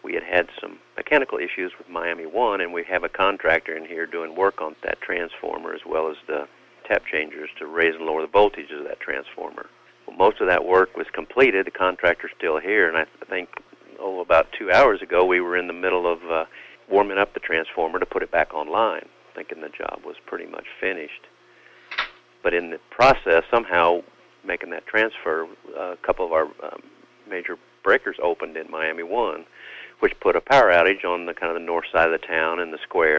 we had some mechanical issues with Miami 1, and we have a contractor in here doing work on that transformer as well as the tap changers to raise and lower the voltage of that transformer. Well, most of that work was completed. The contractor's still here, and I think about 2 hours ago we were in the middle of warming up the transformer to put it back online, thinking the job was pretty much finished. But in the process, somehow making that transfer, a couple of our major breakers opened in Miami 1, which put a power outage on the kind of the north side of the town and the square.